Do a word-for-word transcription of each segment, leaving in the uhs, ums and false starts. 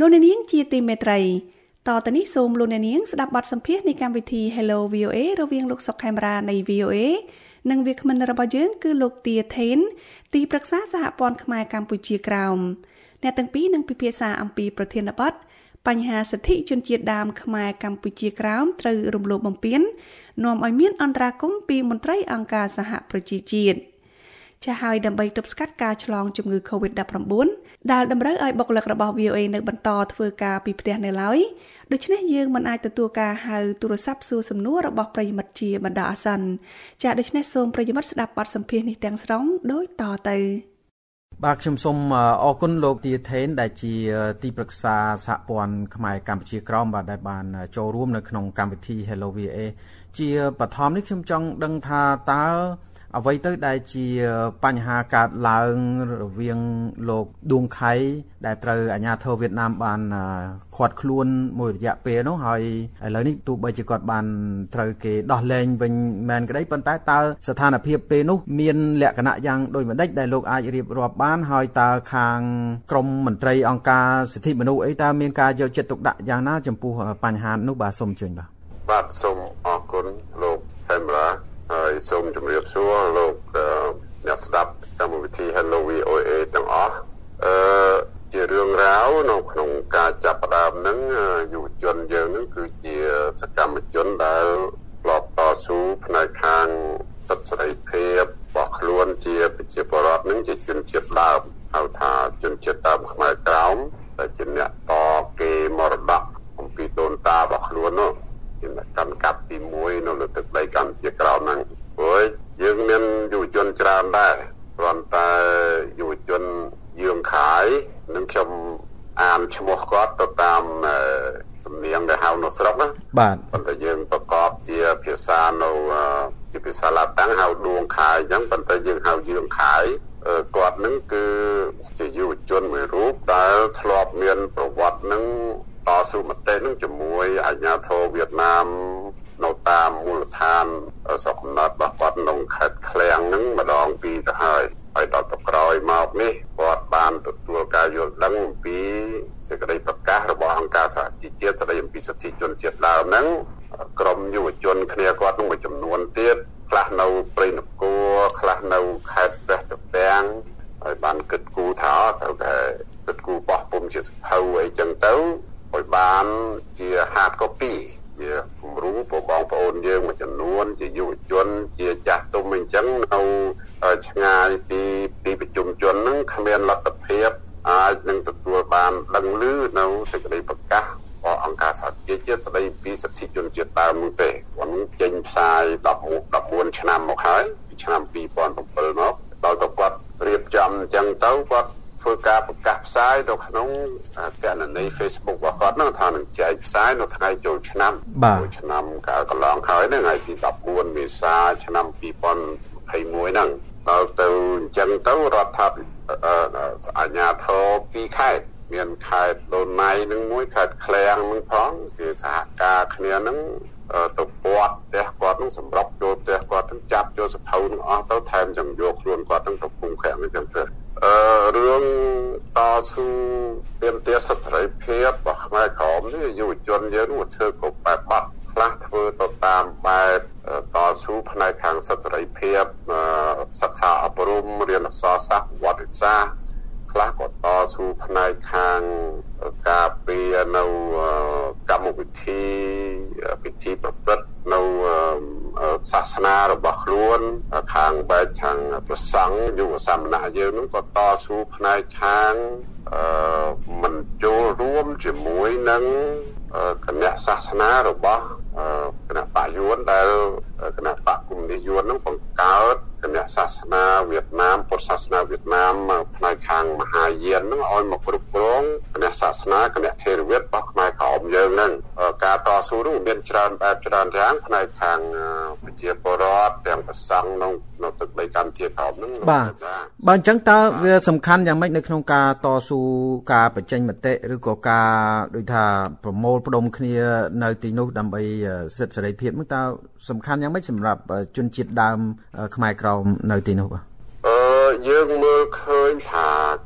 លោកអ្នកនាងជាទីមេត្រីតទៅនេះសូមលោកអ្នកនាងស្ដាប់បទសម្ភាសន៍នៃកម្មវិធី Hello វី អូ เอ រវាងលោកសុកខេមរានៃ វី អូ เอ និងវាគ្មិនរបស់យើងគឺលោកទាថេនទីប្រឹក្សាសហព័ន្ធខ្មែរកម្ពុជាក្រោមអ្នកទាំងពីរនឹងពិភាក្សាអំពីប្រធានបទបញ្ហាសិទ្ធិជនជាតិដើមខ្មែរកម្ពុជាក្រោមត្រូវរំលោភបំពាននាំឲ្យមានអន្តរាគមន៍ពីមន្ត្រីអង្គការសហប្រជាជាតិចាស់ហើយដើម្បីទប់ស្កាត់ការឆ្លងជំងឺ កូវីដ ដប់ប្រាំបួន ដែលតម្រូវឲ្យបុគ្គលិករបស់ វី អូ เอ នៅបន្តធ្វើការពីផ្ទះនៅឡើយដូច្នេះយើងមិនអាចទទួលការហៅទូរស័ព្ទសួរសំណួររបស់ប្រិយមិត្តជាបណ្ដោះអាសន្នចា៎ដូច្នេះសូមប្រិយមិត្តស្ដាប់បទសម្ភាសន៍នេះទាំងស្រុងដូចតទៅបាទខ្ញុំសូមអរគុណលោកទាថេនដែលជាទីប្រឹក្សាសហព័ន្ធខ្មែរកម្ពុជាក្រោមបាទដែលបានចូលរួមនៅក្នុងកម្មវិធី Hello វី អូ เอ ជាបឋមនេះខ្ញុំចង់ដឹងថាតើអ្វីទៅដែលជាបញ្ហាកើតឡើងរវាងលោកឌួងខៃដែលត្រូវអាជ្ញាធរវៀតណាមបានឃាត់ខ្លួនមួយរយៈពេលនោះហើយឥឡូវនេះទោះបីជាគាត់បានត្រូវគេដោះលែងវិញមែនក្តីប៉ុន្តែតើស្ថានភាពពេលនោះមានលក្ខណៈយ៉ាងដូចម្តេចដែលលោកអាចរៀបរាប់បានហើយតើខាងក្រមមន្ត្រីអង្គការសិទ្ធិមនុស្សអីតើមានការយកចិត្តទុកដាក់យ៉ាងណាចំពោះបញ្ហានោះបាទសូមអញ្ជើញបាទបាទសូមអរគុណលោកខេមរាហើយសូមជម្រាបសួរលោកអ្នកស្ដាប់កម្មវិធី Hello វី អូ เอ ទាំងអស់អឺជារឿងរ៉ាវនៅក្នុងការចាប់ផ្ដើមហ្នឹងយុវជនយើងហ្នឹងគឺជាសកម្មជនដែលធ្លាប់តស៊ូផ្នែកខាងសិទ្ធិសេរីភាពរបស់ខ្លួនជាប្រជាពលរដ្ឋហ្នឹងជាជនជាតិដើមហៅថាជនជាតិដើមខ្មែរក្រោមដែលជាអ្នកតគេមរតកអំពីដូនតារបស់ខ្លួននោះជាអ្នកកាន់កាប់ទីមួយនៅលើទឹកដីកម្ពុជាក្រោមហ្នឹងព្រោះយើងមានយុវជនច្រើនដែរព្រោះតែយុវជនយើងខាយនឹងខ្ញុំអានឈ្មោះគាត់ទៅតាមសំនៀងដែលហៅនៅស្រុកណាបាទប៉ុន្តែយើងប្រកបជាភាសានៅជាភាសាឡាតាំងហៅឌួងខាយអញ្ចឹងប៉ុន្តែយើងហៅយើងខាយគាត់នឹងគឺជាយុវជនមួយរូបដែលធ្លាប់មានប្រវត្តិនឹងតស៊ូមតិនឹងជាមួយអាជ្ញាធរវៀតណាមនៅតាមមូលដ្ឋានស្រុកកំណើតរបស់គាត់ក្នុងខេត្តឃ្លាំងហ្នឹងម្ដងពីរទៅហើយហើយដល់ទៅក្រោយមកនេះគាត់បានទទួលការយល់ដឹងអំពីសេចក្តីប្រកាសរបស់អង្គការសហជីវជាតិស្តីអំពីសិទ្ធិជនជាតិដើមហ្នឹងក្រមយុវជនគ្នាគាត់នឹងមួយចំនួនទៀតខ្លះនៅព្រៃនគរខ្លះនៅខេត្តព្រះត្រពាំងហើយបានគិតគូរថាត្រូវតែគិតគូរបោះពុំជាសភៅអីចឹងទៅឲ្យបានជា hard copy ជាគំរូបងប្អូនយើងមួយចំនួនជាយុវជនជាចាស់ទុំអញ្ចឹងនៅឆ្ងាយពីទីប្រជុំជនហ្នឹងគ្មានលទ្ធភាពអាចនឹងទទួលបានដឹងឮនៅសេចក្តីប្រកាសរបស់អង្គការសហជីវជាតិស្តីពីសិទ្ធិជនជាតិដើមនោះទេគាត់ចេញផ្សាយដប់បួនឆ្នាំមកហើយពីឆ្នាំពីរពាន់bảyមកដល់ទៅគាត់រៀបចំអញ្ចឹងទៅគាត់ធ្វើការប្រកាសផ្សាយនៅក្នុងគណនី Facebook របស់គាត់នោះថានឹងចែកផ្សាយនៅថ្ងៃចូលឆ្នាំបាទឆ្នាំកាលកន្លងហើយហ្នឹងថ្ងៃទីដប់បួនមេសាឆ្នាំពីរពាន់ยี่สิบเอ็ดហ្នឹងដល់ទៅអញ្ចឹងទៅរដ្ឋាភិបាលអាជ្ញាធរពីរខេត្តមានខេត្តដូនៃនឹងមួយខេត្តឃ្លាំងនឹងផងគឺសហការគ្នាហ្នឹងទៅពាត់ផ្ទះគាត់នឹងសម្រាប់ចូលផ្ទះគាត់នឹងចាប់ចូលសភៅនឹងអស់ទៅថែមទាំងយកខ្លួនគាត់នឹងទៅភូមិឃ្លាំងអញ្ចឹងទៅអឺរឿងតស៊ូទាមទារសិទ្ធិសេរីភាពរបស់ខ្មែរក្រមនេះយុវជនយើងនោះធ្វើគ្រប់បែបបទខ្លះធ្វើទៅតាមបែបតស៊ូផ្នែកខាងសិទ្ធិសេរីភាពសិក្សាអប់រំរៀនអក្សរសាស្ត្រវត្តវិទ្យាសាស្ត្រខ្លះក៏តស៊ូផ្នែកខាងការពារនៅកម្មវិធីពិធីប្រព្រឹត្តនៅសាសនារបស់ខ្លួនខាងបែបខាងប្រសង់យុវសាមណៈយើងនោះក៏តស៊ូផ្នែកខាងមិនចូលរួមជាមួយនឹងគណៈសាសនារបស់គណៈបកយួនដែលគណៈបកកុម្មុយនីសយួននឹងបង្កើតគណៈសាសនាវៀតណាមពុទ្ធសាសនាវៀតណាមផ្នែកខាងមហាយាននឹងឲ្យមកគ្រប់គ្រងគណៈសាសនាគណៈថេរវាទរបស់ខ្មែរក្រមយើងនឹងការតស៊ូនោះមានច្រើនបែបច្រើនយ៉ាងផ្នែកខាងប្រជាពលរដ្ឋទាំងប្រសង់នៅនៅទឹកដីកម្ពុជាក្រមនឹងបាទបើអញ្ចឹងតើវាសំខាន់យ៉ាងម៉េចនៅក្នុងការតស៊ូការបញ្ចេញមតិឬក៏ការដូចថាប្រមូលផ្ដុំគ្នានៅទីនោះដើម្បីសិទ្ធិសេរីភាពនោះតើសំខាន់យ៉ាងម៉េចសម្រាប់ជនជាតិដើមខ្មែរក្រមនៅទីនោះបាទអឺយើងមើលឃើញថា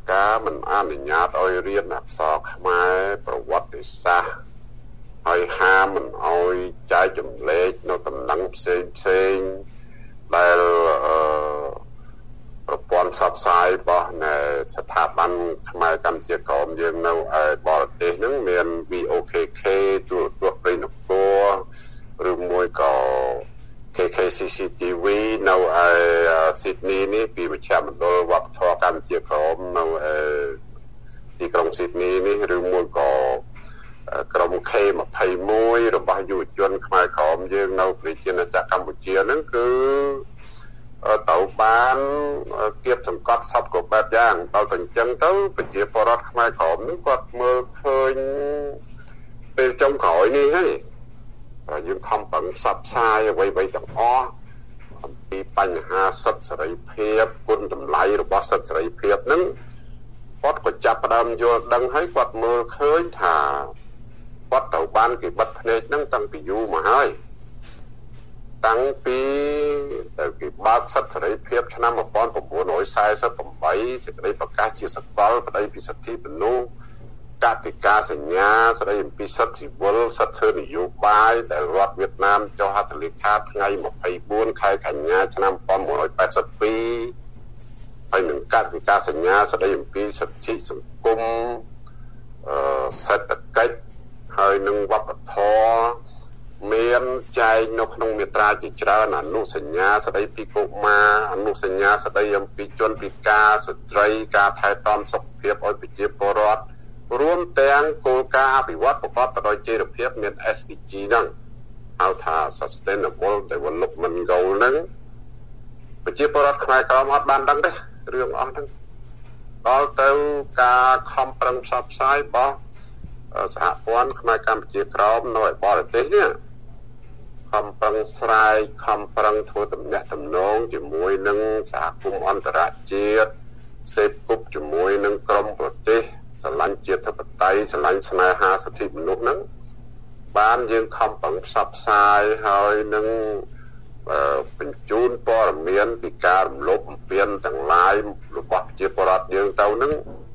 ការមិនអនុញ្ញាតឲ្យរៀនអក្សរខ្មែរប្រវត្តិសាស្ត្រហើយហាមមិនឲ្យចែកចម្លែកនៅតំណែងផ្សេងផ្សេងដែលអឺប្រព័ន្ធផ្សព្វផ្សាយរបស់នៃស្ថាប័នខ្មែរកម្ពុជាក្រមយើងនៅឯបរទេសហ្នឹងមាន វី អូ ខេ ខេ ទូរទស្សន៍ព្រៃនគរឬមួយក៏ ខេ ខេ ស៊ី ស៊ី ទី វី នៅឯស៊ីដនីនេះពីវិជ្ជាមណ្ឌលវប្បធម៌កម្ពុជាក្រមនៅឯទីក្រុងស៊ីដនីនេះឬមួយក៏ក្រុម ខេ ยี่สิบเอ็ด របស់យុវជនខ្មែរក្រមយើងនៅប្រជាណាចក្រកម្ពុជាហ្នឹងគឺទៅបានគៀបសង្កត់សពគ្រប់បែបយ៉ាងដល់តែអញ្ចឹងទៅប្រជាពលរដ្ឋខ្មែរក្រមហ្នឹងគាត់មើលឃើញពេលចុងក្រោយនេះហើយយើងខំប្រឹងផ្សព្វផ្សាយអ្វីៗទាំងអស់អំពីបញ្ហាសិទ្ធិសេរីភាពគុណតម្លៃរបស់សិទ្ធិសេរីភាពហ្នឹងគាត់ក៏ចាប់ផ្ដើមយល់ដឹងហើយគាត់មើលឃើញថាគាត់ទៅបានគេបិទភ្នែកហ្នឹងតាំងពីយូរមកហើយតាំងពីទៅគេបើកសិទ្ធិសេរីភាពឆ្នាំnineteen forty-eightសេចក្តីប្រកាសជាសកលប្តីពីសិទ្ធិមនុស្សកតិកាសញ្ញាស្តីអំពីសិទ្ធិស៊ីវិលសិទ្ធិនយោបាយដែលរដ្ឋវៀតណាមចុះហត្ថលេខាថ្ងៃtwenty-fourខែកញ្ញាឆ្នាំnineteen eighty-twoហើយនឹងកតិកាសញ្ញាស្តីអំពីសិទ្ធិសង្គមអឺសេដ្ឋកិច្ចហើយនឹងវប្បធម៌មានចែងនៅក្នុងមាត្រាជាច្រើនអនុសញ្ញាស្តីពីកុមារអនុសញ្ញាស្តីអំពីជនពិការស្ត្រីការថែទាំសុខភាពឲ្យប្រជាពលរដ្ឋរួមទាំងគោលការណ៍អភិវឌ្ឍប្រកបទៅដោយចីរភាពមាន เอส ดี จี ហ្នឹងហៅថា Sustainable Development Goal ហ្នឹងប្រជាពលរដ្ឋខ្មែរក្រមអត់បានដឹងទេរឿងអស់ហ្នឹងដល់ទៅការខំប្រឹងផ្សព្វផ្សាយរបស់សហព័ន្ធខ្មែរកម្ពុជាក្រមនៅឯបរទេសនេះខំប្រឹងស្រាយខំប្រឹងធ្វើទំនាក់ទំនងជាមួយនឹងសហគមន៍អន្តរជាតិសេពគប់ជាមួយនឹងក្រមប្រទេសស្រឡាញ់ជាតិធិបតេយ្យស្រឡាញ់ស្នេហាសិទ្ធិមនុស្សហ្នឹងបានយើងខំប្រឹងផ្សព្វផ្សាយហើយនឹងបញ្ជូនព័ត៌មានពីការរំលោភបំពានទាំងឡាយរបស់ប្រជាពលរដ្ឋយើងទៅហ្នឹង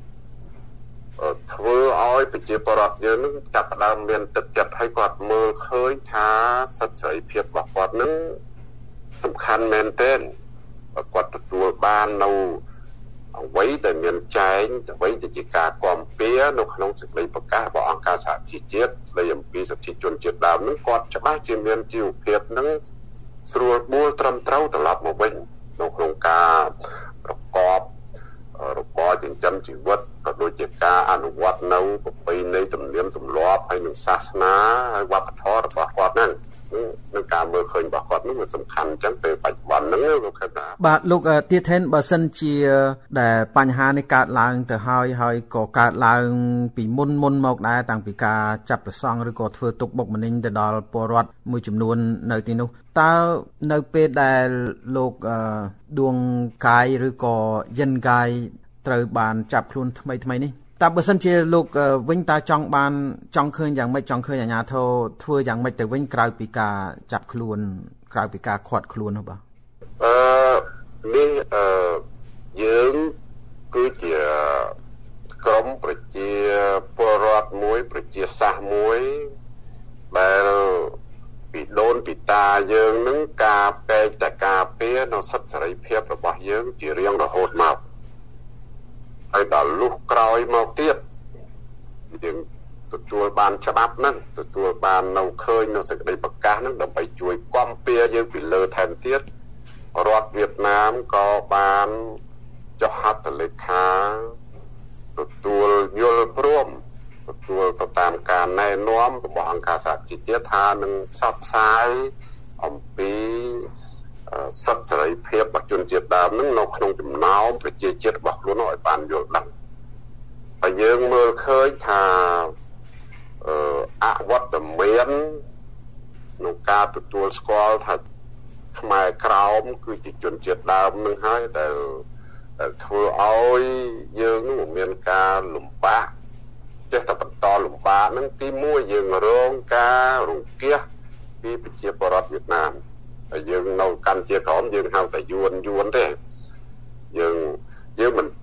ធ្វើឲ្យប្រជាពលរដ្ឋយើងនឹងចាប់ផ្ដើមមានទឹកចិត្តឲ្យគាត់មើលឃើញថាសិទ្ធិសេរីភាពរបស់គាត់នឹងសំខាន់មែនទែនគាត់ទទួលបាននៅអ្វីដែលមានចែងអ្វីដែលជាការគាំពៀនៅក្នុងសេចក្តីប្រកាសរបស់អង្គការសហជីវជាតិស្តីអំពីសិទ្ធិជនជាតិដើមនឹងគាត់ច្បាស់ជាមានជីវភាពនឹងស្រួលបួលត្រឹមត្រូវត្រឡប់មកវិញនៅក្នុងការប្រកបរបរចិញ្ចឹមជីវិតក៏ដូចជាការអនុវត្តនៅប្រពៃណីទំនៀមទម្លាប់ហើយនឹងសាសនាហើយវប្បធម៌របស់គាត់ហ្នឹងនឹងការមើលឃើញរបស់គាត់នោះវាសំខាន់អញ្ចឹងពេលបច្ចុប្បន្នហ្នឹងលោកឃើញថាបាទលោកទាថេនបើសិនជាដែលបញ្ហានេះកើតឡើងទៅហើយហើយក៏កើតឡើងពីមុនមុនមកដែរតាំងពីការចាប់ប្រសង់ឬក៏ធ្វើទុកបុកម្នេញទៅដល់ពលរដ្ឋមួយចំនួននៅទីនោះតើនៅពេលដែលលោកដួងកាយឬក៏យិនកាយត្រូវបានចាប់ខ្លួនថ្មីថ្មីនេះតើបើសិនជាលោកវិញតើចង់បានចង់ឃើញយ៉ាងម៉េចចង់ឃើញអាជ្ញាធរធ្វើយ៉ាងម៉េចទៅវិញក្រៅពីការចាប់ខ្លួនក្រៅពីការឃាត់ខ្លួននោះបាទអឺនេះអឺយើងគឺជាក្រុមប្រជាពលរដ្ឋមួយប្រជាសាសមួយដែលពីដូនពីតាយើងនឹងការពេកតែការពារនៅសិទ្ធិសេរីភាពរបស់យើងជារៀងរហូតមកហើយដល់លុះក្រោយមកទៀតយើងទទួលបានច្បាប់ហ្នឹងទទួលបាននៅឃើញនៅសេចក្តីប្រកាសហ្នឹងដើម្បីជួយគាំពៀយើងពីលើថែមទៀតរដ្ឋវៀតណាមក៏បានចុះហត្ថលេខាទទួលយល់ព្រមទទួលទៅតាមការណែនាំរបស់អង្គការសហជីវជាតិថានឹងផ្សព្វផ្សាយអំពីសិទ្ធិសេរីភាពរបស់ជនជាតិដើមនឹងនៅក្នុងចំណោមប្រជាជាតិរបស់ខ្លួនឲ្យបានយល់ដឹងហើយយើងមើលឃើញថាអវត្តមានក្នុងការទទួលស្គាល់ថាខ្មែរក្រោមគឺជាជនជាតិដើមនឹងហើយដែលធ្វើឲ្យយើងនឹងមានការលំបាកចេះតែបន្តលំបាកនឹងទីមួយយើងរងការរង្គៀសពីប្រជាពលរដ្ឋវៀតណាមហើយយើងនៅកម្ពុជាក្រមយើងហៅតែយួនយួនទេយើងយើងមិនមែនទេ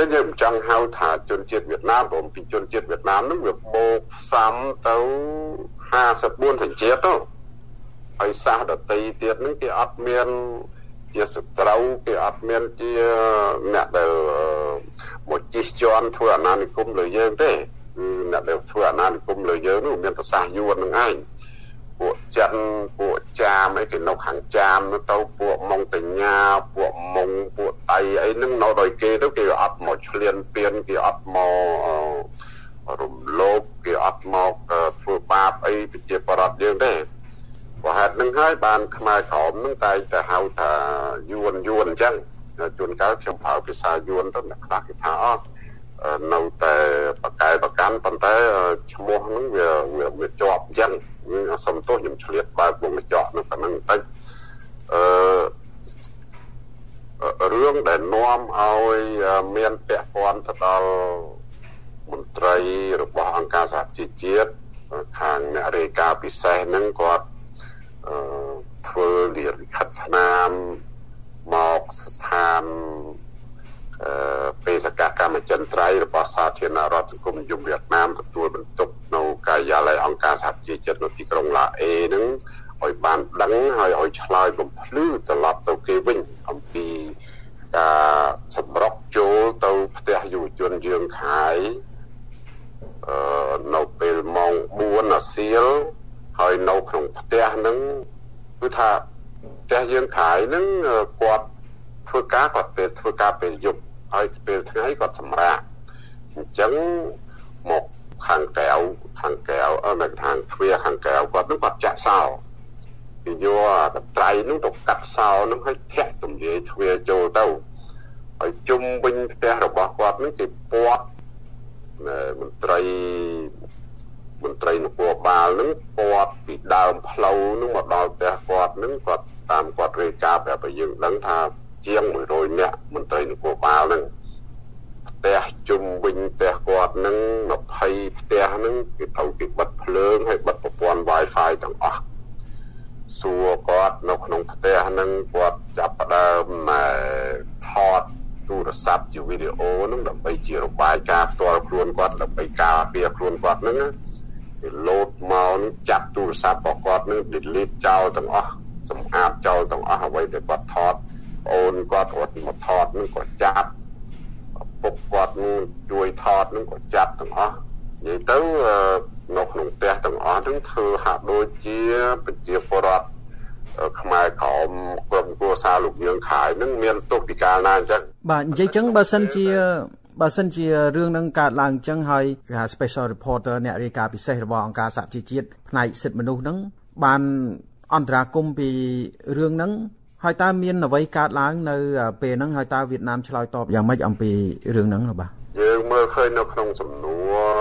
យើងមិនចង់ហៅថាជនជាតិវៀតណាមព្រមពីជនជាតិវៀតណាមហ្នឹងវាបូកផ្សំទៅห้าสิบสี่សញ្ជាតិទៅហើយសាសដតីទៀតហ្នឹងគេអត់មានជាសត្រូវគេអត់មានជាអ្នកដែលមកជិះជាន់ធ្វើអាណានិគមលើយើងទេគឺអ្នកដែលធ្វើអាណានិគមលើយើងនោះមានប្រសាសន៍យួននឹងឯងពួកចិនពួកចាមអីគេនៅខាងចាមទៅពួកម៉ុងតញ្ញាពួកម៉ុងពួកតៃអីហ្នឹងនៅដោយគេទៅគេអត់មកឆ្លៀនពៀនគេអត់មករំលោភគេអត់មកធ្វើបាបអីប្រជាប្រដ្ឋយើងទេព្រោះហេតុហ្នឹងហើយបានខ្មែរក្រមហ្នឹងតែតែហៅថាយួនយួនអញ្ចឹងជួនកាលខ្ញុំប្រើភាសាយួនទៅអ្នកខ្លះគេថាអត់នៅតែបកកែបកាន់ប៉ុន្តែឈ្មោះហ្នឹងវាវាជាប់អញ្ចឹងសំទោសខ្ញុំឆ្លៀតបើកវងកញ្ចក់នោះប៉ុណ្ណឹងបន្តិចអឺរឿងដែលនាំឲ្យមានពាក់ព័ន្ធទៅដល់មន្ត្រីរបស់អង្គការសហជីវជាតិខាងអ្នករាយការណ៍ពិសេសហ្នឹងគាត់អឺធ្វើលិខិតស្នាមមកស្ថានអឺបេសកកម្មចិនត្រៃរបស់សាធារណរដ្ឋសង្គមនិយមវៀតណាមទទួលបន្ទុកនៅការិយាល័យអង្គការសហជីវជាតិនៅទីក្រុងឡាអេហ្នឹងឲ្យបានដឹងហើយឲ្យឆ្លើយបំភ្លឺត្រឡប់ទៅគេវិញអំពីការសម្រុកចូលទៅផ្ទះយុវជនយើងខាយអឺនៅពេលម៉ោងបួនអាសៀលហើយនៅក្នុងផ្ទះហ្នឹងគឺថាផ្ទះយើងខាយហ្នឹងគាត់ធ្វើការគាត់ពេលធ្វើការពេលយប់ហើយពេលថ្ងៃគាត់សម្រាកអញ្ចឹងមកខាងកែវខាងកែវអឺនៅខាងទ្វារខាងកែវគាត់នឹងគាត់ចាក់សោគេយកកត្រៃនឹងទៅកាត់សោនឹងឲ្យធាក់ទំលាយទ្វារចូលទៅហើយជុំវិញផ្ទះរបស់គាត់នឹងគេពាត់មន្ត្រីមន្ត្រីនគរបាលនឹងពាត់ពីដើមផ្លូវនឹងមកដល់ផ្ទះគាត់នឹងគាត់តាមគាត់រាយការណ៍ប្រាប់ឲ្យយើងដឹងថាជាងមួយរយនាក់មន្ត្រីនគរបាលនឹងផ្ទះជុំវិញផ្ទះគាត់នឹងยี่สิบផ្ទះនឹងគេត្រូវគេបិទភ្លើងហើយបិទប្រព័ន្ធ Wi-Fi ទាំងអស់សួរគាត់នៅក្នុងផ្ទះនឹងគាត់ចាប់ផ្ដើមថតទូរស័ព្ទជាវីដេអូនឹងដើម្បីជារបាយការណ៍ផ្ទាល់ខ្លួនគាត់ដើម្បីការពារខ្លួនគាត់នឹងគេលោតមកនឹងចាប់ទូរស័ព្ទរបស់គាត់នឹង delete ចោលទាំងអស់សម្អាតចោលទាំងអស់អ្វីដែលគាត់ថតអូនគាត់រត់មកថតនឹងក៏ចាប់ពុកគាត់នឹងជួយថតនឹងក៏ចាប់ទាំងអស់និយាយទៅនៅក្នុងផ្ទះទាំងអស់ហ្នឹងធ្វើហាក់ដូចជាប្រជាពលរដ្ឋខ្មែរក្រមក្រុមគ្រួសារលោកយើងខាយនឹងមានទោសពីកាលណាអញ្ចឹងបាទនិយាយអញ្ចឹងបើសិនជាបើសិនជារឿងនឹងកើតឡើងអញ្ចឹងហើយ Special Reporter អ្នករាយការណ៍ពិសេសរបស់អង្គការសហជីវជាតិផ្នែកសិទ្ធិមនុស្សហ្នឹងបានអន្តរាគមន៍ពីរឿងហ្នឹងហើយតើមានអ្វីកើតឡើងនៅពេលហ្នឹងហើយតើវៀតណាមឆ្លើយតបយ៉ាងម៉េចអំពីរឿងហ្នឹងបាទយើងមើលឃើញនៅក្នុងសំណួរ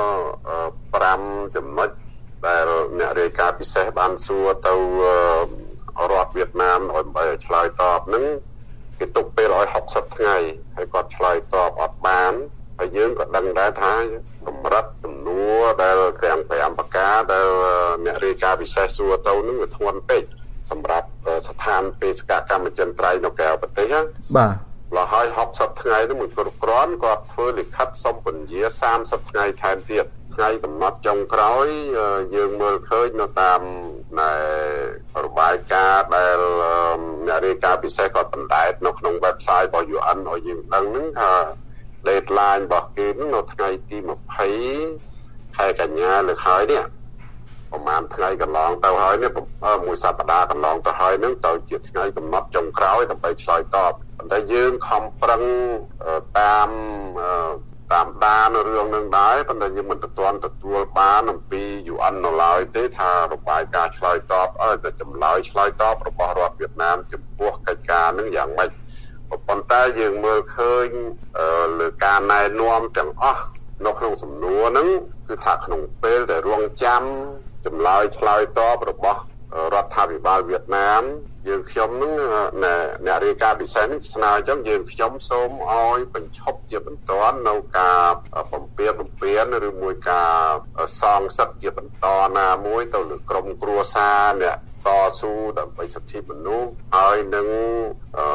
fiveចំណុចដែលអ្នករាយការណ៍ពិសេសបានសួរទៅរដ្ឋវៀតណាមដើម្បីឲ្យឆ្លើយតបហ្នឹងគេទុកពេលឲ្យsixtyថ្ងៃហើយគាត់ឆ្លើយតបអត់បានហើយយើងក៏ដឹងដែរថាកម្រិតសំណួរដែលទាំងfiveប្រការដែលអ្នករាយការណ៍ពិសេសសួរទៅហ្នឹងវាធ្ងន់ពេកសម្រាប់ស្ថានបេសកកម្មចិនត្រៃនៅក្រៅប្រទេសបាទលហើយsixtyថ្ងៃនោះមួយគ្រប់គ្រាន់គាត់ធ្វើលិខិតសុំពន្យាthirtyថ្ងៃថែមទៀតថ្ងៃកំណត់ចុងក្រោយយើងមើលឃើញនៅតាមរបាយការណ៍ដែលអ្នករាយការណ៍ពិសេសគាត់បណ្ដែតនៅក្នុង website របស់ U N ឲ្យយើងដឹងហ្នឹងថា deadline របស់គេហ្នឹងនៅថ្ងៃទីtwentyខែកញ្ញាលើកហើយនេះប្រហែលថ្ងៃកន្លងទៅហើយនេះមួយសប្តាហ៍កន្លងទៅហើយនឹងទៅជាថ្ងៃកំណត់ចុងក្រោយដើម្បីឆ្លើយតបប៉ុន្តែយើងខំប្រឹងតាមតាមដានរឿងនឹងដែរប៉ុន្តែយើងមិនទាន់ទទួលបានអំពី U N នៅឡើយទេថារបាយការណ៍ឆ្លើយតបអើតែចម្លើយឆ្លើយតបរបស់រដ្ឋវៀតណាមចំពោះកិច្ចការនឹងយ៉ាងម៉េចប៉ុន្តែយើងមើលឃើញលើការណែនាំទាំងអស់នៅក្នុងសំណួរហ្នឹងគឺថាក្នុងពេលដែលរងចាំចម្លើយឆ្លើយតបរបស់រដ្ឋាភិបាលវៀតណាមយើងខ្ញុំនឹងអ្នករាយការណ៍ពិសេសនេះស្នើអញ្ចឹងយើងខ្ញុំសូមឲ្យបញ្ឈប់ជាបន្ទាន់នៅការបំពេញបំពេញឬមួយការសងសឹកជាបន្តណាមួយទៅលើក្រុមគ្រួសារអ្នកតស៊ូដើម្បីសិទ្ធិមនុស្សហើយនឹងក្រុម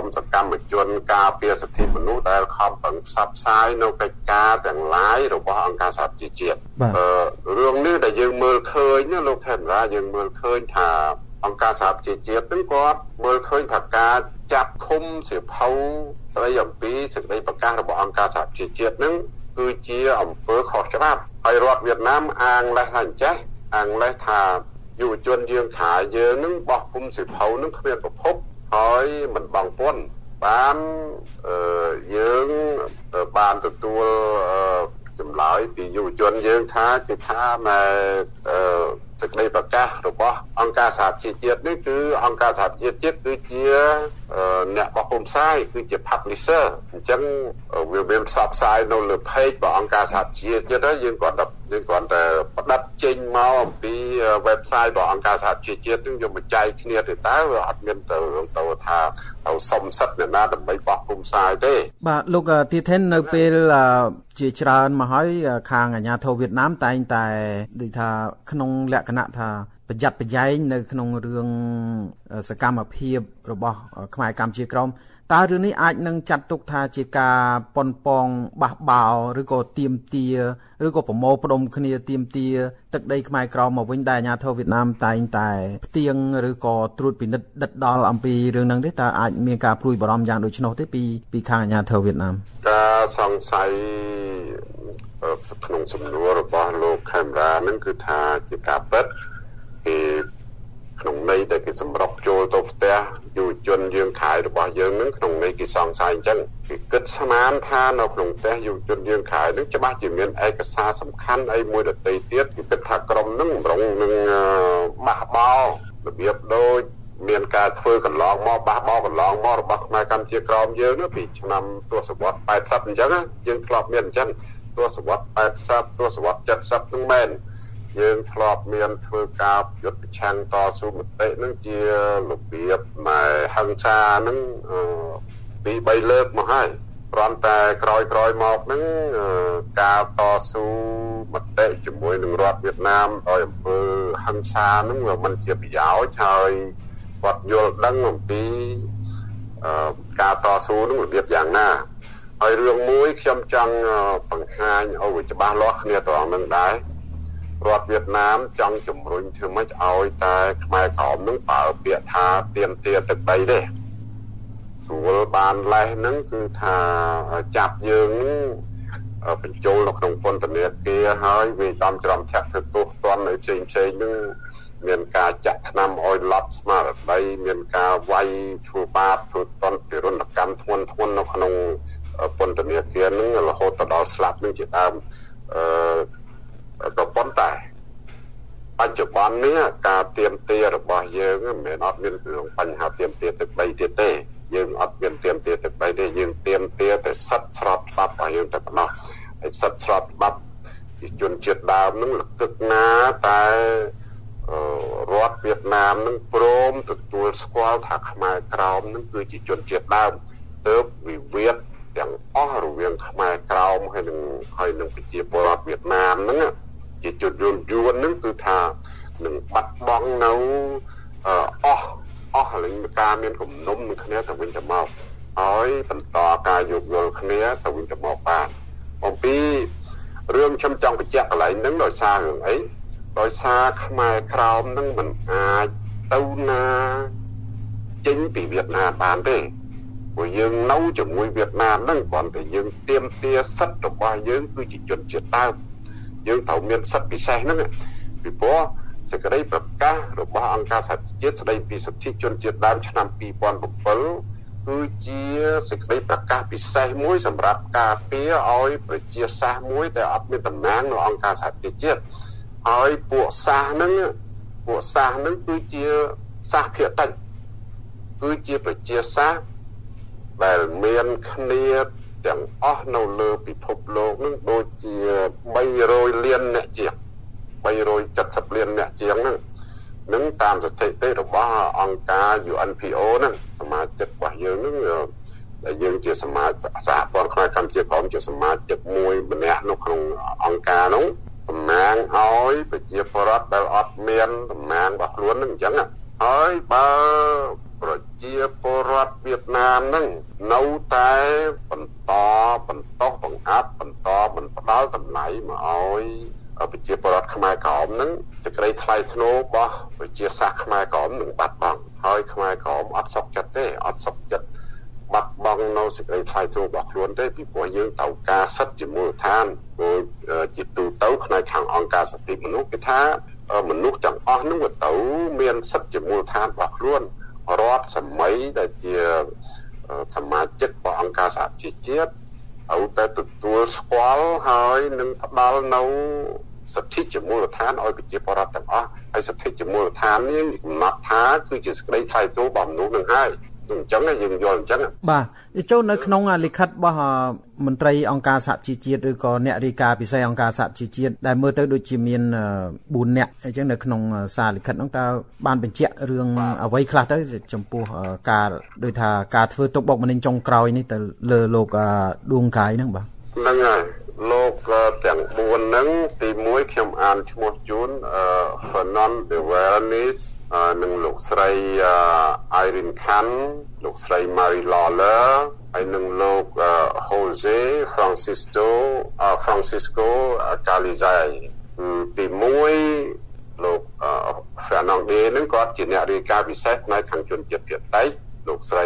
សកម្មជនការពារសិទ្ធិមនុស្សដែលខំប្រឹងផ្សព្វផ្សាយនៅកិច្ចការទាំងឡាយរបស់អង្គការសហប្រជាជាតិអឺរឿងនេះដែលយើងមើលឃើញណាលោកខេមរាយើងមើលឃើញថាអង្គការសហប្រជាជាតិហ្នឹងគាត់មើលឃើញថាការចាប់ឃុំសៀវភៅស្ដីអំពីសេចក្តីប្រកាសរបស់អង្គការសហប្រជាជាតិហ្នឹងគឺជាអំពើខុសច្បាប់ហើយរដ្ឋវៀតណាមអាងលេសថាអញ្ចេះអាងលេសថាយុវជនយើងខាយើងនឹងបោះពុំសៀវភៅនឹងគ្មានប្រភពហើយមិនបង់ពន្ធបានអឺយើងបានទទួលចម្លើយពីយុវជនយើងថាគេថានៅអឺសេចក្តីប្រកាសរបស់អង្គការសហជីវជាតិនេះគឺអង្គការសហជីវជាតិគឺជាអ្នកបោះពុម្ពផ្សាយគឺជា publisher អញ្ចឹងវាមានផ្សព្វផ្សាយនៅលើ page របស់អង្គការសហជីវជាតិហើយយើងគាត់យើងគាត់តែផ្ដាប់ចេញមកអំពី website របស់អង្គការសហជីវជាតិនឹងយកមកចែកគ្នាទៅតើវាអត់មានទៅទៅថាទៅសុំសិទ្ធិអ្នកណាដើម្បីបោះពុម្ពផ្សាយទេបាទលោកទីថេននៅពេលជាច្រើនមកហើយខាងអាជ្ញាធរវៀតណាមតែងតែដូចថាក្នុងលក្ខណៈថាប្រយ័ត្នប្រយែងនៅក្នុងរឿងសកម្មភាពរបស់ខ្មែរកម្ពុជាក្រោមតើរឿងនេះអាចនឹងចាត់ទុកថាជាការប៉ុនប៉ងបះបោឬក៏ទាមទារឬក៏ប្រមូលផ្ដុំគ្នាទាមទារទឹកដីខ្មែរក្រោមមកវិញដែលអាជ្ញាធរវៀតណាមតែងតែផ្ទៀងឬក៏ត្រួតពិនិត្យដិតដល់អំពីរឿងហ្នឹងទេតើអាចមានការព្រួយបារម្ភយ៉ាងដូច្នោះទេពីពីខាងអាជ្ញាធរវៀតណាមការសង្ស័យក្នុងសំណួររបស់លោកខេមរាហ្នឹងគឺថាជាការពិតគេក្នុងន័យដែលគេសម្រុកចូលទៅផ្ទះយុវជនយើងខายរបស់យើងហ្នឹងក្នុងន័យគេសង្ស័យអញ្ចឹងគេគិតស្មានថានៅក្នុងផ្ទះយុវជនយើងខายហ្នឹងច្បាស់ជាមានឯកសារសំខាន់អីមួយដទៃទៀតគេគិតថាក្រុមហ្នឹងរងនឹងបះបោរបៀបដូចមានការធ្វើកន្លងមកបះបោកន្លងមករបស់ខ្មែរកម្ពុជាក្រោមយើងនោះពីឆ្នាំទសវត្សរ៍แปดสิบអញ្ចឹងយើងធ្លាប់មានអញ្ចឹងទសវត្សរ៍แปดสิบទសវត្សរ៍เจ็ดสิบហ្នឹងមែនយើងធ្លាប់មានធ្វើការយុទ្ធប្រឆាំងតស៊ូមតិនឹងជារបៀបនៃហិង្សានឹងពីរបីលើកមកហើយព្រមតែក្រោយក្រោយមកនឹងការតស៊ូមតិជាមួយនឹងរដ្ឋវៀតណាមដោយអំពើហិង្សានឹងវាមិនជាប្រយោជន៍ហើយគាត់យល់ដឹងអំពីការតស៊ូនឹងរបៀបយ៉ាងណាហើយរឿងមួយខ្ញុំចង់បង្ហាញឲ្យវាច្បាស់លាស់គ្នាត្រង់នឹងដែររដ្ឋវៀតណាមចង់ជំរុញធ្វើម៉េចឲ្យតែខ្មែរក្រមនឹងប្រើពាក្យថាទាមទារទឹកដីទេព្រោះបានលេសហ្នឹងគឺថាចាប់យើងបញ្ចូលនៅក្នុងពន្ធនាគារហើយវាដំច្រំឆាក់ធ្វើទោសទណ្ឌឲ្យផ្សេងផ្សេងហ្នឹងមានការចាក់ថ្នាំឲ្យឡប់ស្មារតីមានការវាយធ្វើបាបធ្វើតន្តិរនកម្មធ្ងន់ធ្ងរនៅក្នុងពន្ធនាគារហ្នឹងរហូតដល់ស្លាប់នឹងជាដើមអឺក៏ប៉ុន្តែបច្ចុប្បន្ននេះការទាមទាររបស់យើងមិនមែនអត់មានរឿងបញ្ហាទាមទារទឹកដីទៀតទេយើងអត់មានទាមទារទឹកដីទេយើងទាមទារតែសិទ្ធិស្របច្បាប់របស់យើងតែប៉ុណ្ណោះហើយសិទ្ធិស្របច្បាប់ជាជនជាតិដើមនឹងលកឹកណាតែរដ្ឋវៀតណាមនឹងព្រមទទួលស្គាល់ថាខ្មែរក្រោមនឹងគឺជាជនជាតិដើមទើបវិវាទទាំងអស់រវាងខ្មែរក្រោមហើយនឹងហើយនឹងប្រជាពលរដ្ឋវៀតណាមហ្នឹងជាជនយល់យួនហ្នឹងគឺថានឹងបាត់បង់នៅអស់អស់លេងការមានគំនុំនឹងគ្នាទៅវិញទៅមកហើយបន្តការយោគយល់គ្នាទៅវិញទៅមកបានអំពីរឿងខ្ញុំចង់បញ្ជាក់កន្លែងហ្នឹងដោយសាររឿងអីដោយសារខ្មែរក្រោមហ្នឹងមិនអាចទៅណាចេញពីវៀតណាមបានទេព្រោះយើងនៅជាមួយវៀតណាមហ្នឹងគ្រាន់តែយើងទាមទារសិទ្ធិរបស់យើងគឺជាជនជាតិដើមយើងត្រូវមានសិទ្ធិពិសេសហ្នឹងពីព្រោះសេចក្តីប្រកាសរបស់អង្គការសហជីវជាតិស្តីពីសិទ្ធិជនជាតិដើមឆ្នាំពីរពាន់bảyគឺជាសេចក្តីប្រកាសពិសេសមួយសម្រាប់ការពារឲ្យប្រជាសាសមួយដែលអត់មានតំណែងនៅអង្គការសហជីវជាតិហើយពួកសាសហ្នឹងពួកសាសហ្នឹងគឺជាសាសភាគតិចគឺជាប្រជាសាសដែលមានគ្នាទាំងអស់នៅលើពិភពលោកនឹងដូចជាបីរយលានអ្នកជាងបីរយเจ็ดสิบលានអ្នកជាងហ្នឹងនឹងតាមស្ថិតិរបស់អង្គការ U N P O ហ្នឹងសមាជិករបស់យើងហ្នឹងដែលយើងជាសមាជិកសហព័ន្ធខ្មែរកម្ពុជាក្រោមជាសមាជិកមួយម្នាក់នៅក្នុងអង្គការហ្នឹងតំណាងឲ្យប្រជាពលរដ្ឋដែលអត់មានតំណាងរបស់ខ្លួនហ្នឹងអញ្ចឹងហើយបើប្រជាពលរដ្ឋវៀតណាមហ្នឹងនៅតែបន្តបន្តបង្អាប់បន្តមិនផ្ដល់តម្លៃមកឲ្យប្រជាពលរដ្ឋខ្មែរក្រមហ្នឹងសេចក្តីថ្លៃថ្នូររបស់ប្រជាសាសន៍ខ្មែរក្រមនឹងបាត់បង់ហើយខ្មែរក្រមអត់សុខចិត្តទេអត់សុខចិត្តបាត់បង់នៅសេចក្តីថ្លៃថ្នូររបស់ខ្លួនទេពីព្រោះយើងត្រូវការសិទ្ធិជាមូលដ្ឋានជាទូទៅផ្នែកខាងអង្គការសិទ្ធិមនុស្សគេថាមនុស្សទាំងអស់ហ្នឹងវាទៅមានសិទ្ធិជាមូលដ្ឋានរបស់ខ្លួនរដ្ឋសម័យដែលជាសមាជិករបស់អង្គការសហជីវជាតិឲ្យតែទទួលស្គាល់ហើយនឹងផ្ដល់នៅសិទ្ធិជាមូលដ្ឋានឲ្យប្រជាពលរដ្ឋទាំងអស់ហើយសិទ្ធិជាមូលដ្ឋាននេះកំណត់ថាគឺជាសេចក្តីថ្លៃថ្នូររបស់មនុស្សនឹងហើយអញ្ចឹងយើងយល់អញ្ចឹងបាទចូលនៅក្នុងលិខិតរបស់មន្ត្រីអង្គការសហជីវជាតិឬក៏អ្នករាយការណ៍ពិសេសអង្គការសហជីវជាតិដែលមើលទៅដូចជាមានបួននាក់អញ្ចឹងនៅក្នុងសារលិខិតហ្នឹងតើបានបញ្ជាក់រឿងអ្វីខ្លះទៅចំពោះការដូចថាការធ្វើទុកបុកម្នេញចុងក្រោយនេះទៅលើលោកដួងកាយហ្នឹងបាទហ្នឹងហើយលោកទាំងបួនហ្នឹងទីមួយខ្ញុំអានឈ្មោះជូន Fernand de Veranis នឹងលោកស្រី Irene Khan លោកស្រី Marie Lawler ហើយនឹងលោក Jose Francisco Francisco Calizay ទីមួយលោក Fernand de ហ្នឹងគាត់ជាអ្នករាយការណ៍ពិសេសផ្នែកខាងជនជាតិភាគតិចលោកស្រី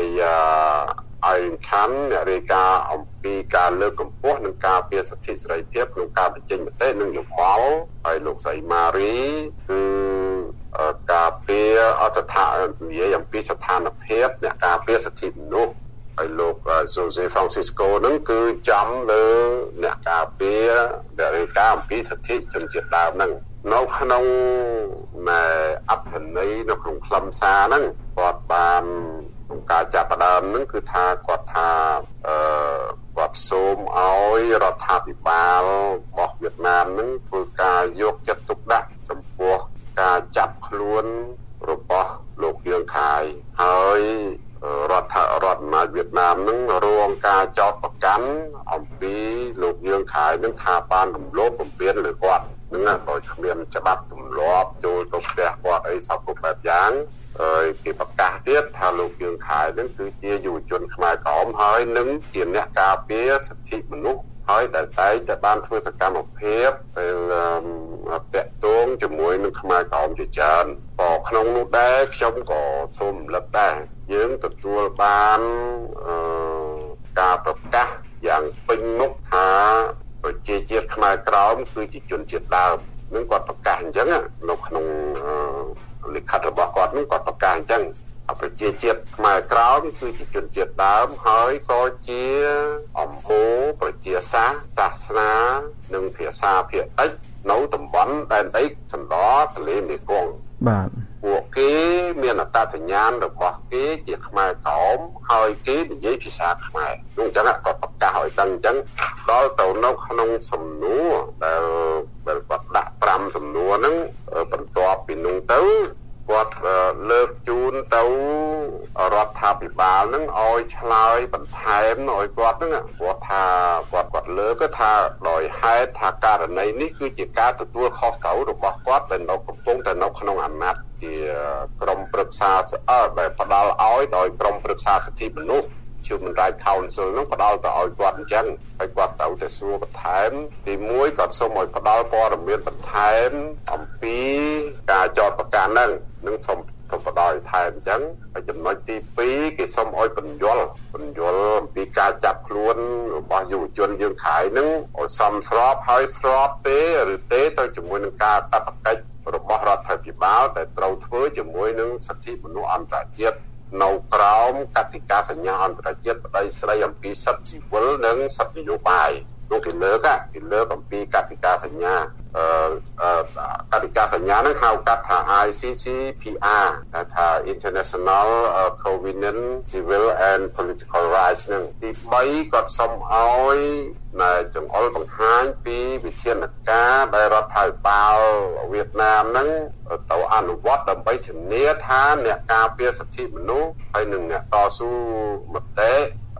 Irene Khan អ្នករាយការណ៍អំពីការលើកកម្ពស់និងការពារសិទ្ធិសេរីភាពក្នុងការបញ្ចេញមតិនិងយោបល់ហើយលោកស្រី Marie គឺការពារអស្ថាននិយាយអំពីស្ថានភាពអ្នកការពារសិទ្ធិមនុស្សហើយលោក Jose Francisco ហ្នឹងគឺចំលើអ្នកការពារដែលរាយការណ៍អំពីសិទ្ធិជនជាតិដើមហ្នឹងនៅក្នុងអត្ថន័យនៅក្នុងខ្លឹមសារហ្នឹងគាត់បានការចាប់ផ្ដើមហ្នឹងគឺថាគាត់ថាអឺគាត់សូមឲ្យរដ្ឋាភិបាលរបស់វៀតណាមហ្នឹងធ្វើការយកចិត្តទុកដាក់ចំពោះការចាប់ខ្លួនរបស់លោកយឿងខាយហើយរដ្ឋរដ្ឋអាណាចក្រវៀតណាមហ្នឹងរងការចោទប្រកាន់អំពីលោកយឿងខាយហ្នឹងថាបានរំលោភបំពានលើគាត់ហ្នឹងដោយគ្មានច្បាប់ទម្លាប់ចូលទៅផ្ទះគាត់អីសពគ្រប់បែបយ៉ាងហើយគេប្រកាសទៀតថាលោកយឿងខាយហ្នឹងគឺជាយុវជនខ្មែរក្រមហើយនឹងជាអ្នកការពារសិទ្ធិមនុស្សហើយដែលតែងតែបានធ្វើសកម្មភាពទៅតាក់ទងជាមួយនឹងខ្មែរក្រមជាច្រើនក៏ក្នុងនោះដែរខ្ញុំក៏សូមរំលឹកដែរយើងទទួលបានការប្រកាសយ៉ាងពេញមុខថាប្រជាជាតិខ្មែរក្រមគឺជាជនជាតិដើមនឹងគាត់ប្រកាសអញ្ចឹងនៅក្នុងលិខិតរបស់គាត់នឹងគាត់ប្រកាសអញ្ចឹងប្រជាជាតិខ្មែរក្រមគឺជាជនជាតិដើមហើយក៏ជាអំបូរប្រជាសាសសាសនានិងភាសាភាគតិចនៅតំបន់ដែនដីសណ្ដោទន្លេមេគង្គបាទពួកគេមានអត្តសញ្ញាណរបស់គេជាខ្មែរក្រមហើយគេនិយាយភាសាខ្មែរនោះអញ្ចឹងគាត់ប្រកាសឲ្យដឹងអញ្ចឹងដល់ទៅនៅក្នុងសំណួរដែលដែលគាត់ដាក់ប្រាំសំណួរហ្នឹងបន្ទាប់ពីនោះទៅគាត់លើកជូនទៅរដ្ឋាភិបាលហ្នឹងឲ្យឆ្លើយបន្ថែមឲ្យគាត់ហ្នឹងគាត់ថាគាត់គាត់លើកថាដោយហេតុថាករណីនេះគឺជាការទទួលខុសត្រូវរបស់គាត់ដែលនៅកំពុងតែនៅក្នុងអាណត្តិជាក្រុមប្រឹក្សាអឺដែលផ្ដល់ឲ្យដោយក្រុមប្រឹក្សាសិទ្ធិមនុស្សHuman Rights Council ហ្នឹងផ្ដល់ទៅឲ្យគាត់អញ្ចឹងហើយគាត់ត្រូវតែសួរបន្ថែមទីមួយគាត់សូមឲ្យផ្ដល់ព័ត៌មានបន្ថែមអំពីការចោទប្រកាន់ហ្នឹងនឹងសូមសូមផ្ដល់បន្ថែមអញ្ចឹងហើយចំណុចទីពីរគេសូមឲ្យបញ្យល់បញ្យល់អំពីការចាប់ខ្លួនរបស់យុវជនយើងខាយហ្នឹងឲ្យសមស្របហើយស្របទេឬទេទៅជាមួយនឹងការកាតព្វកិច្ចរបស់រដ្ឋាភិបាលដែលត្រូវធ្វើជាមួយនឹងសិទ្ធិមនុស្សអន្តរជាតិនៅក្រោមកតិកាសញ្ញាអន្តរជាតិប្តីស្រីអំពីសិទ្ធិស៊ីវិលនិងសិទ្ធិនយោបាយនោះគេលើកគេលើកអំពីកតិកាសញ្ញាអឺកតិកាសញ្ញាហ្នឹងហៅកាត់ថា I C C P R ថា International Covenant Civil and Political Rights ហ្នឹងទីបីគាត់សុំឲ្យណែចង្អុលបង្ហាញពីវិធានការដែលរដ្ឋាភិបាលវៀតណាមហ្នឹងទៅអនុវត្តដើម្បីធានាថាអ្នកការពារសិទ្ធិមនុស្សហើយនិងអ្នកតស៊ូមតិ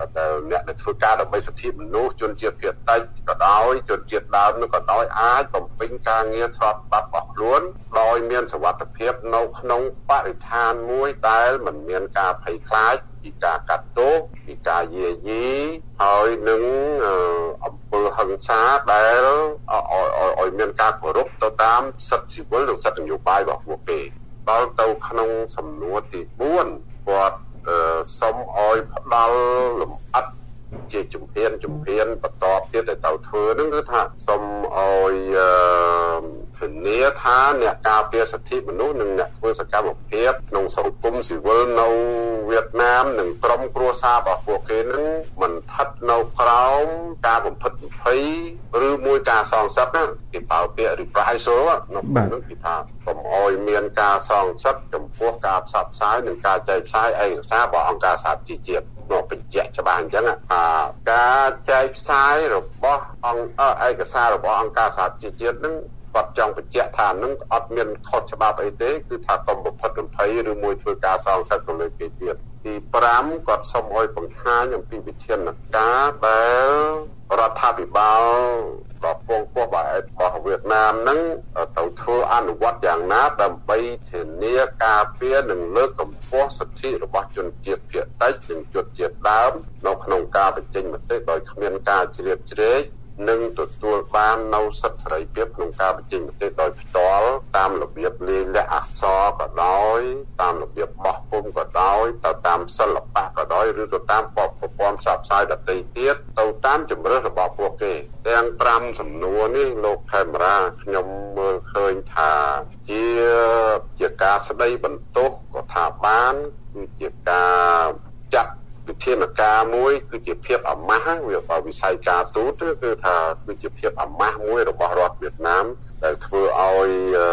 ដែលអ្នកដែលធ្វើការដើម្បីសិទ្ធិមនុស្សជនជាតិភាគតិចក៏ដោយជនជាតិដើមក៏ដោយអាចបំពេញការងារស្របច្បាប់របស់ខ្លួនដោយមានសុវត្ថិភាពនៅក្នុងបរិស្ថានមួយដែលមិនមានការភ័យខ្លាចពីការកាត់ទោសពីការយាយីហើយនឹងអំពើហិង្សាដែលឲ្យមានការគោរពទៅតាមសិទ្ធិស៊ីវិលនិងសិទ្ធិនយោបាយរបស់ពួកគេដល់ទៅក្នុងសំណួរទីបួនគាត់សូមឲ្យផ្ដល់លំអិតជាជំហានជំហានបន្តទៀតដែលទៅធ្វើនឹងគឺថាសូមឲ្យធានាថាអ្នកការពារសិទ្ធិមនុស្សនិងអ្នកធ្វើសកម្មភាពក្នុងសង្គមស៊ីវិលនៅវៀតណាមនិងក្រុមគ្រួសាររបស់ពួកគេនឹងមិនស្ថិតនៅក្រោមការបំផិតបំភ័យឬមួយការសងសឹកណាគេប្រើពាក្យ reprisal នៅក្នុងនោះគេថាកុំឲ្យមានការសងសឹកចំពោះការផ្សព្វផ្សាយនិងការចែកផ្សាយឯកសាររបស់អង្គការសហជីវជាតិមកបញ្ជាក់ច្បាស់អញ្ចឹងថាការចែកផ្សាយរបស់អង្គឯកសាររបស់អង្គការសហជីវជាតិនឹងគាត់ចង់បញ្ជាក់ថានឹងអត់មានខុសច្បាប់អីទេគឺថាកុំបំផិតបំភ័យឬមួយធ្វើការសងសឹកទៅលើគេទៀតទីប្រាំគាត់សូមឲ្យបង្ហាញអំពីវិធានការដែលរដ្ឋាភិបាលរបស់ពងពោះរបស់វៀតណាមនឹងទៅធ្វើអនុវត្តយ៉ាងណាដើម្បីធានាការពារនិងលើកកម្ពស់សិទ្ធិរបស់ជនជាតិភាគតិចនិងជនជាតិដើមនៅក្នុងការបញ្ចេញមតិដោយគ្មានការជ្រៀតជ្រែកនិងទទួលបាននៅសិទ្ធិសេរីភាពក្នុងការបញ្ចេញមតិដោយផ្ទាល់តាមរបៀបលាយលក្ខណ៍អក្សរក៏ដោយតាមរបៀបបោះពុម្ពក៏ដោយទៅតាមសិល្បៈក៏ដោយឬទៅតាមប្រព័ន្ធផ្សព្វផ្សាយដទៃទៀតទៅតាមជំរឿនរបស់ពួកគេទាំងប្រាំសំណួរនេះលោកខេមរាខ្ញុំមើលឃើញថាជាជាការស្ដីបន្ទោសក៏ថាបានគឺជាការចាត់វិធានការមួយគឺជាភាពអាម៉ាស់វាបើវិស័យការទូតគឺថាគឺជាភាពអាម៉ាស់មួយរបស់រដ្ឋវៀតណាមដែលធ្វើឲ្យ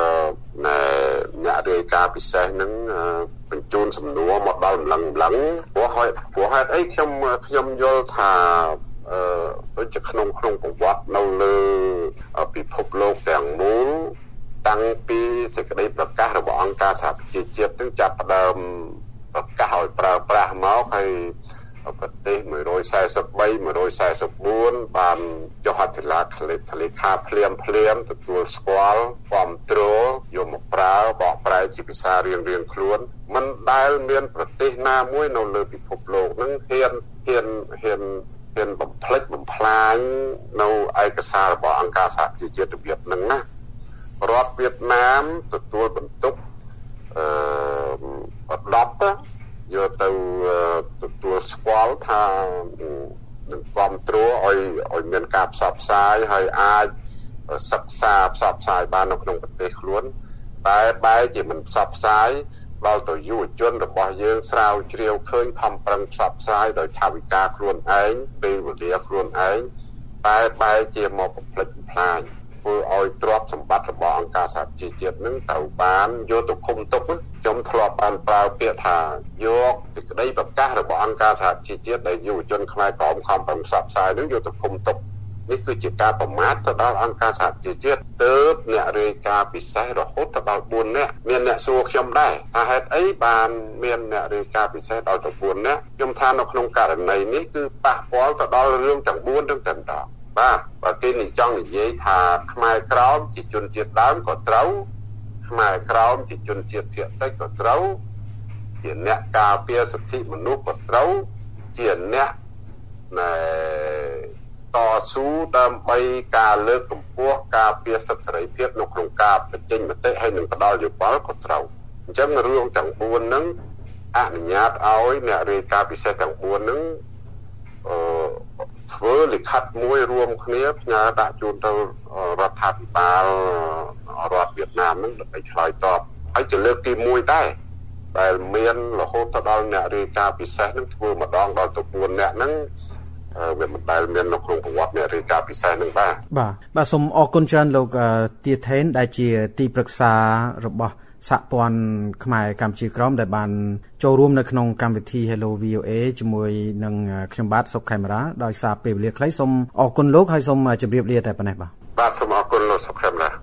អ្នករាយការណ៍ពិសេសនឹងបញ្ជូនសំណួរមកដល់ម្លឹងម្លឹងព្រោះហើយព្រោះហេតុអីខ្ញុំខ្ញុំយល់ថាអឺដូចជាក្នុងក្នុងប្រវត្តិនៅលើពិភពលោកទាំងមូលតាំងពីសេចក្តីប្រកាសរបស់អង្គការសហប្រជាជាតិនឹងចាប់ផ្ដើមប្រកាសឲ្យប្រើប្រាស់មកហើយប្រទេសមួយរយសែសិបបី មួយរយសែសិបបួនបានចុះហត្ថលេខាធលេខាភ្លាមភ្លាមទទួលស្គាល់គាំទ្រយកមកប្រើបកប្រែជាភាសារៀងរៀងខ្លួនមិនដែលមានប្រទេសណាមួយនៅលើពិភពលោកនឹងហ៊ានហ៊ានហ៊ានហ៊ានបំផ្លិចបំផ្លាញនៅឯកសាររបស់អង្គការសហប្រជាជាតិរបៀបហ្នឹងណារដ្ឋវៀតណាមទទួលបន្ទុកអឺដប់យកទៅទទួលស្គាល់ថានឹងគ្រប់គ្រងឲ្យឲ្យមានការផ្សព្វផ្សាយហើយអាចសិក្សាផ្សព្វផ្សាយបាននៅក្នុងប្រទេសខ្លួនតែបែរជាមិនផ្សព្វផ្សាយដល់ទៅយុវជនរបស់យើងស្រាវជ្រាវឃើញខំប្រឹងផ្សព្វផ្សាយដោយថវិកាខ្លួនឯងពេលវេលាខ្លួនឯងតែបែរជាមកបំផ្លិចបំផ្លាញធ្វើឲ្យទ្រព្យសម្បត្តិរបស់អង្គការសហជីវជាតិនឹងត្រូវបានយកទៅឃុំទុកខ្ញុំធ្លាប់បានប្រើពាក្យថាយកសេចក្តីប្រកាសរបស់អង្គការសហជីវជាតិដែលយុវជនខ្មែរក្រមខំប្រឹងផ្សព្វផ្សាយនឹងយកទៅឃុំទុកនេះគឺជាការប្រមាថទៅដល់អង្គការសហជីវជាតិទើបអ្នករាយការណ៍ពិសេសរហូតទៅដល់បួននាក់មានអ្នកសួរខ្ញុំដែរថាហេតុអីបានមានអ្នករាយការណ៍ពិសេសដល់ទៅបួននាក់ខ្ញុំថានៅក្នុងករណីនេះគឺប៉ះពាល់ទៅដល់រឿងទាំងបួនទាំងតែម្ដងបាទបើគេនិចង់និយាយថាខ្មែរក្រមជាជនជាតិដើមក៏ត្រូវខ្មែរក្រមជាជនជាតិភាគតិចក៏ត្រូវជាអ្នកការពារសិទ្ធិមនុស្សក៏ត្រូវជាអ្នកណែតស៊ូដើម្បីការលើកកម្ពស់ការពារសិទ្ធិសេរីភាពនៅក្នុងការបញ្ចេញមតិហើយនឹងផ្ដល់យោបល់ក៏ត្រូវអញ្ចឹងរឿងទាំងបួនហ្នឹងអនុញ្ញាតឲ្យអ្នករាយការណ៍ពិសេសទាំងបួនហ្នឹងអឺធ្វើលិខិតមួយរួមគ្នាផ្ញើដាក់ជូនទៅរដ្ឋាភិបាលរដ្ឋវៀតណាមហ្នឹងដើម្បីឆ្លើយតបហើយជាលើកទីមួយដែរដែលមានរហូតទៅដល់អ្នករាយការណ៍ពិសេសហ្នឹងធ្វើម្ដងដល់ទៅបួនអ្នកហ្នឹងវាមិនដែលមាននៅក្នុងប្រវត្តិអ្នករាយការណ៍ពិសេសហ្នឹងបាទបាទបាទសូមអរគុណច្រើនលោកទាថេនដែលជាទីប្រឹក្សារបស់សហព័ន្ធខ្មែរកម្ពុជាក្រមដែលបានចូលរួមនៅក្នុងកម្មវិធី Hello វី អូ เอ ជាមួយនឹងខ្ញុំបាទសុកខេមរាដោយសារពេលវេលាខ្លីសូមអរគុណលោកហើយសូមជម្រាបលាតែប៉ុណ្ណេះបាទបាទសូមអរគុណលោកសុកខេមរា